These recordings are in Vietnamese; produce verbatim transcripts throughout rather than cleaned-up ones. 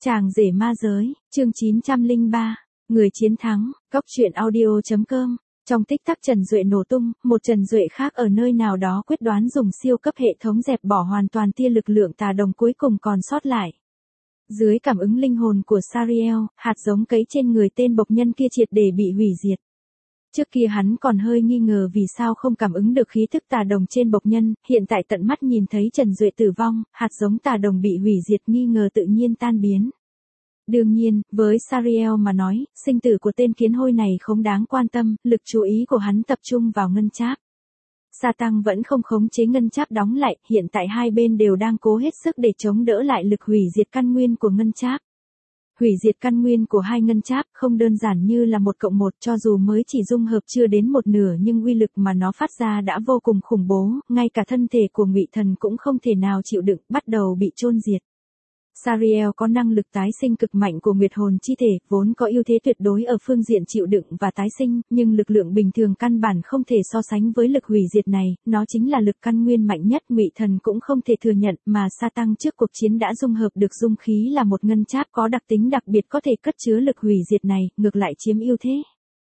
Chàng rể ma giới, chương chín trăm lẻ ba, người chiến thắng, góc truyện audio chấm com. Trong tích tắc Trần Duệ nổ tung, một Trần Duệ khác ở nơi nào đó quyết đoán dùng siêu cấp hệ thống dẹp bỏ hoàn toàn tia lực lượng tà đồng cuối cùng còn sót lại. Dưới cảm ứng linh hồn của Sariel, hạt giống cấy trên người tên bộc nhân kia triệt để bị hủy diệt. Trước kia hắn còn hơi nghi ngờ vì sao không cảm ứng được khí thức tà đồng trên bộc nhân, hiện tại tận mắt nhìn thấy Trần Duệ tử vong, hạt giống tà đồng bị hủy diệt, nghi ngờ tự nhiên tan biến. Đương nhiên, với Sariel mà nói, sinh tử của tên kiến hôi này không đáng quan tâm, lực chú ý của hắn tập trung vào ngân cháp. Sa Tăng vẫn không khống chế ngân cháp đóng lại, hiện tại hai bên đều đang cố hết sức để chống đỡ lại lực hủy diệt căn nguyên của ngân cháp. Hủy diệt căn nguyên của hai ngân cháp không đơn giản như là một cộng một, cho dù mới chỉ dung hợp chưa đến một nửa nhưng uy lực mà nó phát ra đã vô cùng khủng bố, ngay cả thân thể của Ngụy Thần cũng không thể nào chịu đựng, bắt đầu bị chôn diệt. Sariel có năng lực tái sinh cực mạnh của nguyệt hồn chi thể, vốn có ưu thế tuyệt đối ở phương diện chịu đựng và tái sinh, nhưng lực lượng bình thường căn bản không thể so sánh với lực hủy diệt này, nó chính là lực căn nguyên mạnh nhất. Ngụy Thần cũng không thể thừa nhận, mà Sa Tăng trước cuộc chiến đã dung hợp được dung khí là một ngân cháp có đặc tính đặc biệt có thể cất chứa lực hủy diệt này, ngược lại chiếm ưu thế.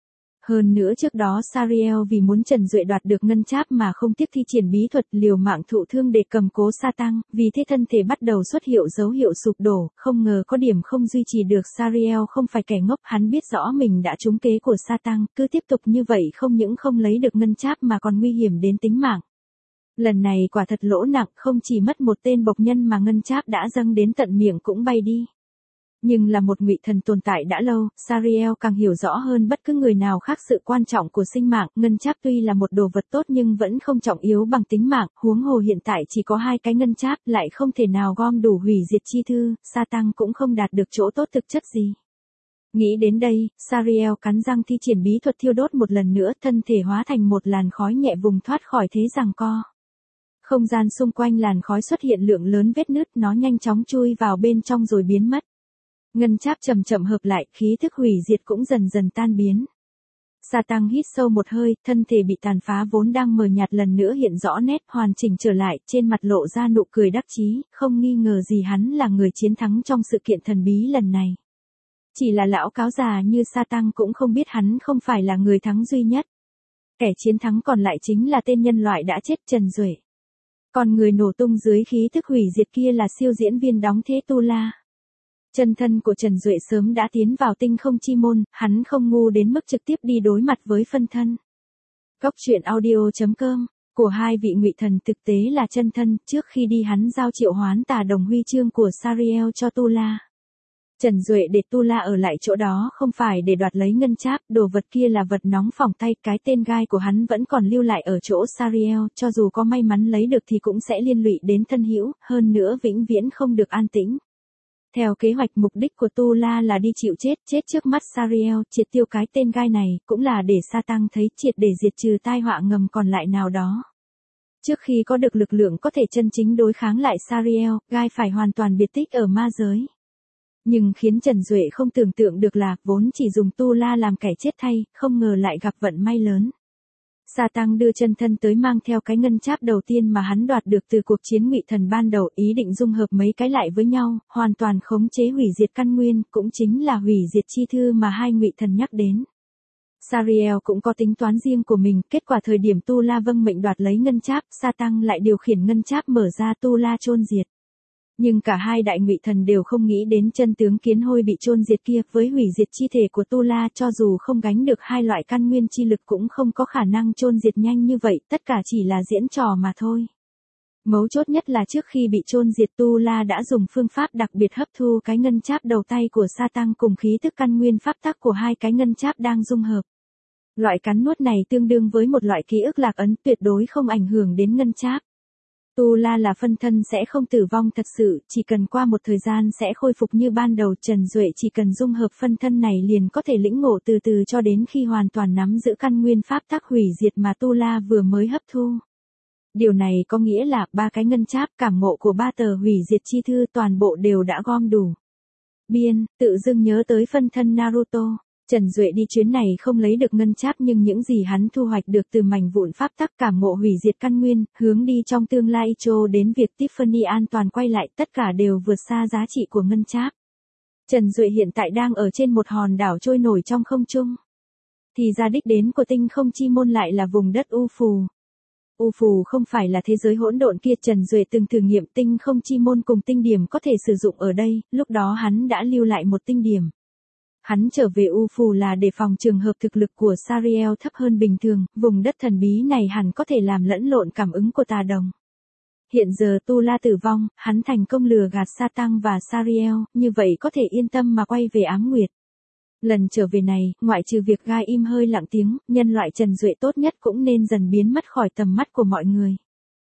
Hơn nữa trước đó Sariel vì muốn Trần Duệ đoạt được ngân cháp mà không tiếc thi triển bí thuật liều mạng thụ thương để cầm cố Sa Tăng, vì thế thân thể bắt đầu xuất hiện dấu hiệu sụp đổ, không ngờ có điểm không duy trì được. Sariel không phải kẻ ngốc, hắn biết rõ mình đã trúng kế của Sa Tăng, cứ tiếp tục như vậy không những không lấy được ngân cháp mà còn nguy hiểm đến tính mạng. Lần này quả thật lỗ nặng, không chỉ mất một tên bộc nhân mà ngân cháp đã dâng đến tận miệng cũng bay đi. Nhưng là một Ngụy Thần tồn tại đã lâu, Sariel càng hiểu rõ hơn bất cứ người nào khác sự quan trọng của sinh mạng. Ngân cháp tuy là một đồ vật tốt nhưng vẫn không trọng yếu bằng tính mạng, huống hồ hiện tại chỉ có hai cái ngân cháp, lại không thể nào gom đủ hủy diệt chi thư, Sa Tăng cũng không đạt được chỗ tốt thực chất gì. Nghĩ đến đây, Sariel cắn răng thi triển bí thuật thiêu đốt một lần nữa, thân thể hóa thành một làn khói nhẹ vùng thoát khỏi thế giằng co. Không gian xung quanh làn khói xuất hiện lượng lớn vết nứt, nó nhanh chóng chui vào bên trong rồi biến mất. Ngân cháp chậm chậm hợp lại, khí thức hủy diệt cũng dần dần tan biến. Sa Tăng hít sâu một hơi, thân thể bị tàn phá vốn đang mờ nhạt lần nữa hiện rõ nét, hoàn chỉnh trở lại, trên mặt lộ ra nụ cười đắc chí, không nghi ngờ gì hắn là người chiến thắng trong sự kiện thần bí lần này. Chỉ là lão cáo già như Sa Tăng cũng không biết hắn không phải là người thắng duy nhất. Kẻ chiến thắng còn lại chính là tên nhân loại đã chết, Trần Duệ. Còn người nổ tung dưới khí thức hủy diệt kia là siêu diễn viên đóng thế Tu La. Chân thân của Trần Duệ sớm đã tiến vào tinh không chi môn, hắn không ngu đến mức trực tiếp đi đối mặt với phân thân. Góc truyện audio chấm com, của hai vị Ngụy Thần thực tế là chân thân, trước khi đi hắn giao triệu hoán tà đồng huy chương của Sariel cho Tu La. Trần Duệ để Tu La ở lại chỗ đó không phải để đoạt lấy ngân cháp, đồ vật kia là vật nóng phỏng tay, cái tên gai của hắn vẫn còn lưu lại ở chỗ Sariel, cho dù có may mắn lấy được thì cũng sẽ liên lụy đến thân hữu, hơn nữa vĩnh viễn không được an tĩnh. Theo kế hoạch, mục đích của Tu La là đi chịu chết, chết trước mắt Sariel, triệt tiêu cái tên gai này, cũng là để Sa Tăng thấy triệt để diệt trừ tai họa ngầm còn lại nào đó. Trước khi có được lực lượng có thể chân chính đối kháng lại Sariel, gai phải hoàn toàn biệt tích ở ma giới. Nhưng khiến Trần Duệ không tưởng tượng được là, vốn chỉ dùng Tu La làm kẻ chết thay, không ngờ lại gặp vận may lớn. Sa Tăng đưa chân thân tới mang theo cái ngân cháp đầu tiên mà hắn đoạt được từ cuộc chiến Ngụy Thần ban đầu, ý định dung hợp mấy cái lại với nhau, hoàn toàn khống chế hủy diệt căn nguyên, cũng chính là hủy diệt chi thư mà hai Ngụy Thần nhắc đến. Sariel cũng có tính toán riêng của mình, kết quả thời điểm Tu La vâng mệnh đoạt lấy ngân cháp, Sa Tăng lại điều khiển ngân cháp mở ra Tu La chôn diệt. Nhưng cả hai đại Ngụy Thần đều không nghĩ đến chân tướng kiến hôi bị chôn diệt kia, với hủy diệt chi thể của Tu La cho dù không gánh được hai loại căn nguyên chi lực cũng không có khả năng chôn diệt nhanh như vậy, tất cả chỉ là diễn trò mà thôi. Mấu chốt nhất là trước khi bị chôn diệt Tu La đã dùng phương pháp đặc biệt hấp thu cái ngân cháp đầu tay của Sa Tăng cùng khí thức căn nguyên pháp tắc của hai cái ngân cháp đang dung hợp. Loại cắn nuốt này tương đương với một loại ký ức lạc ấn, tuyệt đối không ảnh hưởng đến ngân cháp. Tu La là phân thân sẽ không tử vong thật sự, chỉ cần qua một thời gian sẽ khôi phục như ban đầu. Trần Duệ chỉ cần dung hợp phân thân này liền có thể lĩnh ngộ từ từ cho đến khi hoàn toàn nắm giữ căn nguyên pháp tắc hủy diệt mà Tu La vừa mới hấp thu. Điều này có nghĩa là ba cái ngân cháp, cảm ngộ của ba tờ hủy diệt chi thư toàn bộ đều đã gom đủ. Biên, tự dưng nhớ tới phân thân Naruto. Trần Duệ đi chuyến này không lấy được ngân cháp nhưng những gì hắn thu hoạch được từ mảnh vụn pháp tắc cảm ngộ hủy diệt căn nguyên, hướng đi trong tương lai cho đến việc Tiffany an toàn quay lại, tất cả đều vượt xa giá trị của ngân cháp. Trần Duệ hiện tại đang ở trên một hòn đảo trôi nổi trong không trung. Thì ra đích đến của tinh không chi môn lại là vùng đất U Phù. U Phù không phải là thế giới hỗn độn kia, Trần Duệ từng thử nghiệm tinh không chi môn cùng tinh điểm có thể sử dụng ở đây, lúc đó hắn đã lưu lại một tinh điểm. Hắn trở về U Phù là để phòng trường hợp thực lực của Sariel thấp hơn bình thường, vùng đất thần bí này hẳn có thể làm lẫn lộn cảm ứng của tà đồng. Hiện giờ Tu La tử vong, hắn thành công lừa gạt Sa Tăng và Sariel, như vậy có thể yên tâm mà quay về Ám Nguyệt. Lần trở về này, ngoại trừ việc Gai im hơi lặng tiếng, nhân loại Trần Duệ tốt nhất cũng nên dần biến mất khỏi tầm mắt của mọi người.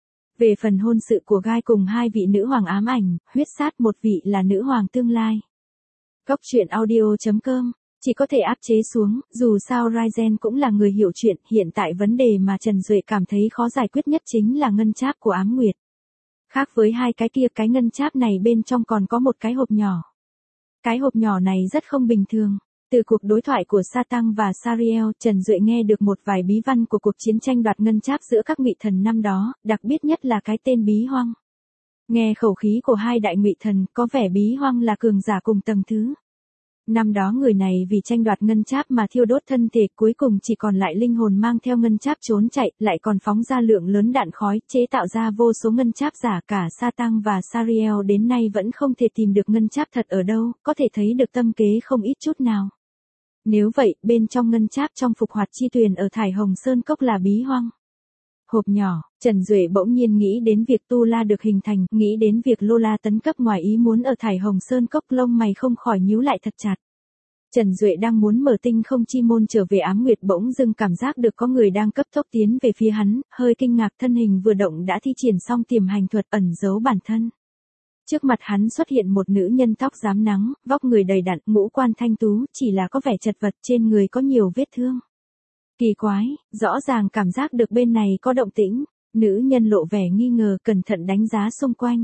Về phần hôn sự của Gai cùng hai vị nữ hoàng ám ảnh, huyết sát một vị là nữ hoàng tương lai. Góc truyện audio chấm com, chỉ có thể áp chế xuống, dù sao Ryzen cũng là người hiểu chuyện, hiện tại vấn đề mà Trần Duệ cảm thấy khó giải quyết nhất chính là ngân cháp của Ám Nguyệt. Khác với hai cái kia, cái ngân cháp này bên trong còn có một cái hộp nhỏ. Cái hộp nhỏ này rất không bình thường. Từ cuộc đối thoại của Sa Tăng và Sariel, Trần Duệ nghe được một vài bí văn của cuộc chiến tranh đoạt ngân cháp giữa các ngụy thần năm đó, đặc biệt nhất là cái tên Bí Hoang. Nghe khẩu khí của hai đại ngụy thần, có vẻ Bí Hoang là cường giả cùng tầng thứ. Năm đó người này vì tranh đoạt ngân cháp mà thiêu đốt thân thể, cuối cùng chỉ còn lại linh hồn mang theo ngân cháp trốn chạy, lại còn phóng ra lượng lớn đạn khói, chế tạo ra vô số ngân cháp giả. Cả Sa Tăng và Sariel đến nay vẫn không thể tìm được ngân cháp thật ở đâu, có thể thấy được tâm kế không ít chút nào. Nếu vậy, bên trong ngân cháp trong Phục Hoạt Chi Tuyền ở Thải Hồng Sơn Cốc là Bí Hoang. Hộp nhỏ, Trần Duệ bỗng nhiên nghĩ đến việc Tu La được hình thành, nghĩ đến việc Lô La tấn cấp ngoài ý muốn ở Thải Hồng Sơn Cốc, lông mày không khỏi nhíu lại thật chặt. Trần Duệ đang muốn mở tinh không chi môn trở về Ám Nguyệt, bỗng dưng cảm giác được có người đang cấp tốc tiến về phía hắn, hơi kinh ngạc, thân hình vừa động đã thi triển xong tiềm hành thuật ẩn giấu bản thân. Trước mặt hắn xuất hiện một nữ nhân tóc rám nắng, vóc người đầy đặn, ngũ quan thanh tú, chỉ là có vẻ chật vật, trên người có nhiều vết thương. Kỳ quái, rõ ràng cảm giác được bên này có động tĩnh, nữ nhân lộ vẻ nghi ngờ, cẩn thận đánh giá xung quanh.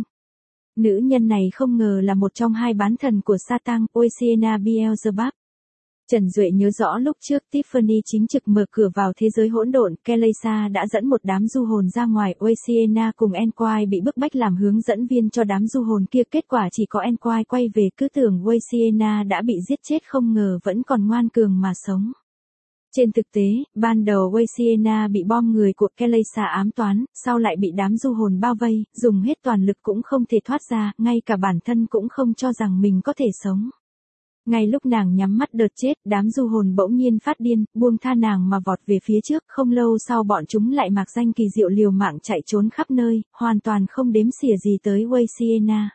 Nữ nhân này không ngờ là một trong hai bán thần của Satan, Oceana Beelzebub. Trần Duệ nhớ rõ lúc trước Tiffany chính trực mở cửa vào thế giới hỗn độn, Kelesa đã dẫn một đám du hồn ra ngoài, Oceana cùng Enquire bị bức bách làm hướng dẫn viên cho đám du hồn kia, kết quả chỉ có Enquire quay về, cứ tưởng Oceana đã bị giết chết, không ngờ vẫn còn ngoan cường mà sống. Trên thực tế, ban đầu Oceana bị bom người của Kelesa ám toán, sau lại bị đám du hồn bao vây, dùng hết toàn lực cũng không thể thoát ra, ngay cả bản thân cũng không cho rằng mình có thể sống. Ngay lúc nàng nhắm mắt đợt chết, đám du hồn bỗng nhiên phát điên, buông tha nàng mà vọt về phía trước, không lâu sau bọn chúng lại mạc danh kỳ diệu liều mạng chạy trốn khắp nơi, hoàn toàn không đếm xỉa gì tới Oceana.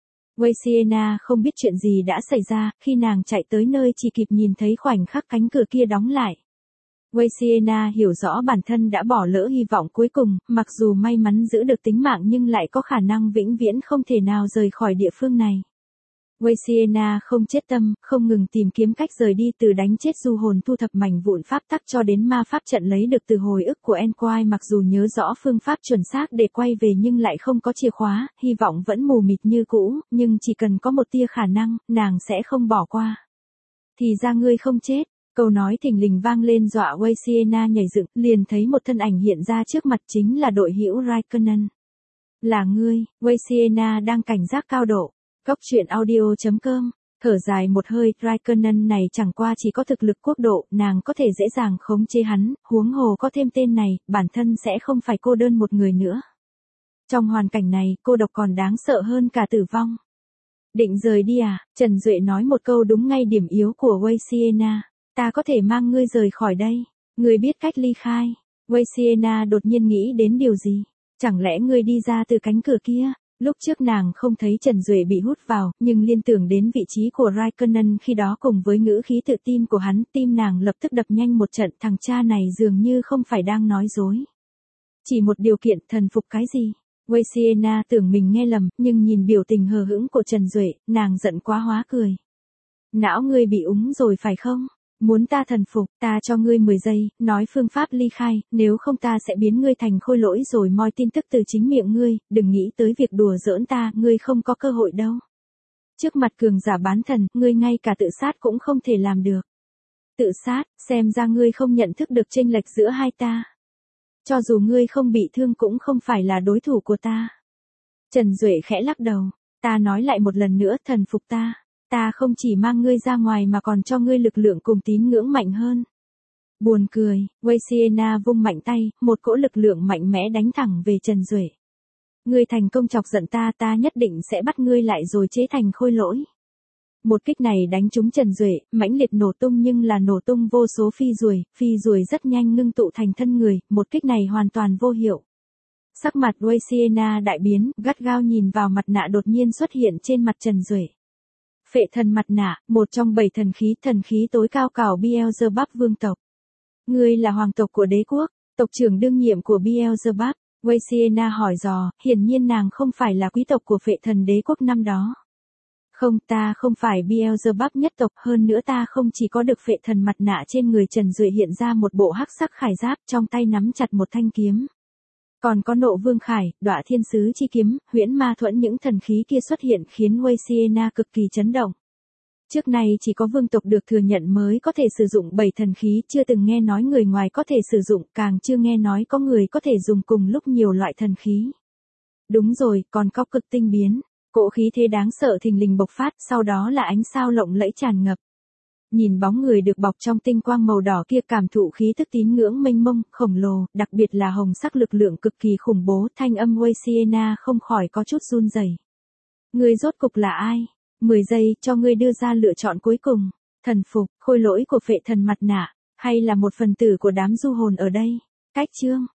Oceana không biết chuyện gì đã xảy ra, khi nàng chạy tới nơi chỉ kịp nhìn thấy khoảnh khắc cánh cửa kia đóng lại. Oceana hiểu rõ bản thân đã bỏ lỡ hy vọng cuối cùng, mặc dù may mắn giữ được tính mạng nhưng lại có khả năng vĩnh viễn không thể nào rời khỏi địa phương này. Oceana không chết tâm, không ngừng tìm kiếm cách rời đi, từ đánh chết du hồn, thu thập mảnh vụn pháp tắc cho đến ma pháp trận lấy được từ hồi ức của Enquire, mặc dù nhớ rõ phương pháp chuẩn xác để quay về nhưng lại không có chìa khóa, hy vọng vẫn mù mịt như cũ, nhưng chỉ cần có một tia khả năng, nàng sẽ không bỏ qua. Thì ra ngươi không chết. Câu nói thình lình vang lên dọa Oceana nhảy dựng, liền thấy một thân ảnh hiện ra trước mặt, chính là đội hữu Raikkonen. Là ngươi, Oceana đang cảnh giác cao độ. Góc truyện audio chấm com, thở dài một hơi, Raikkonen này chẳng qua chỉ có thực lực quốc độ, nàng có thể dễ dàng khống chế hắn, huống hồ có thêm tên này, bản thân sẽ không phải cô đơn một người nữa. Trong hoàn cảnh này, cô độc còn đáng sợ hơn cả tử vong. Định rời đi à? Trần Duệ nói một câu đúng ngay điểm yếu của Oceana. Ta có thể mang ngươi rời khỏi đây. Ngươi biết cách ly khai. Oceana đột nhiên nghĩ đến điều gì? Chẳng lẽ ngươi đi ra từ cánh cửa kia? Lúc trước nàng không thấy Trần Duệ bị hút vào, nhưng liên tưởng đến vị trí của Raikkonen khi đó cùng với ngữ khí tự tin của hắn, tim nàng lập tức đập nhanh một trận, thằng cha này dường như không phải đang nói dối. Chỉ một điều kiện, thần phục cái gì? Oceana tưởng mình nghe lầm, nhưng nhìn biểu tình hờ hững của Trần Duệ, nàng giận quá hóa cười. Não ngươi bị úng rồi phải không? Muốn ta thần phục, ta cho ngươi mười giây, nói phương pháp ly khai, nếu không ta sẽ biến ngươi thành khôi lỗi rồi moi tin tức từ chính miệng ngươi, đừng nghĩ tới việc đùa giỡn ta, ngươi không có cơ hội đâu. Trước mặt cường giả bán thần, ngươi ngay cả tự sát cũng không thể làm được. Tự sát, xem ra ngươi không nhận thức được chênh lệch giữa hai ta. Cho dù ngươi không bị thương cũng không phải là đối thủ của ta. Trần Duệ khẽ lắc đầu, ta nói lại một lần nữa, thần phục ta. ta không chỉ mang ngươi ra ngoài mà còn cho ngươi lực lượng cùng tín ngưỡng mạnh hơn. Buồn cười, Wei Siena vung mạnh tay, một cỗ lực lượng mạnh mẽ đánh thẳng về Trần Duệ. Ngươi thành công chọc giận ta, ta nhất định sẽ bắt ngươi lại rồi chế thành khôi lỗi. Một kích này đánh trúng Trần Duệ, mãnh liệt nổ tung nhưng là nổ tung vô số phi ruồi, phi ruồi rất nhanh ngưng tụ thành thân người, một kích này hoàn toàn vô hiệu. Sắc mặt Wei Siena đại biến, gắt gao nhìn vào mặt nạ đột nhiên xuất hiện trên mặt Trần Duệ. Phệ thần mặt nạ, một trong bảy thần khí, thần khí tối cao cảo Beelzebub vương tộc. Ngươi là hoàng tộc của đế quốc, tộc trưởng đương nhiệm của Beelzebub. Wei Siena hỏi dò, hiển nhiên nàng không phải là quý tộc của phệ thần đế quốc năm đó. Không, ta không phải Beelzebub nhất tộc, hơn nữa ta không chỉ có được phệ thần mặt nạ. Trên người Trần Duệ hiện ra một bộ hắc sắc khải giáp, trong tay nắm chặt một thanh kiếm. Còn có nộ vương khải, đọa thiên sứ chi kiếm, huyễn ma thuẫn, những thần khí kia xuất hiện khiến Wei Siena cực kỳ chấn động. Trước nay chỉ có vương tộc được thừa nhận mới có thể sử dụng bảy thần khí, chưa từng nghe nói người ngoài có thể sử dụng, càng chưa nghe nói có người có thể dùng cùng lúc nhiều loại thần khí. Đúng rồi, còn có cực tinh biến, cỗ khí thế đáng sợ thình lình bộc phát, sau đó là ánh sao lộng lẫy tràn ngập. Nhìn bóng người được bọc trong tinh quang màu đỏ kia, cảm thụ khí thức tín ngưỡng mênh mông, khổng lồ, đặc biệt là hồng sắc lực lượng cực kỳ khủng bố, thanh âm Wei Siena không khỏi có chút run rẩy. Ngươi rốt cục là ai? mười giây cho ngươi đưa ra lựa chọn cuối cùng. Thần phục, khôi lỗi của phệ thần mặt nạ, hay là một phần tử của đám du hồn ở đây? Cách chương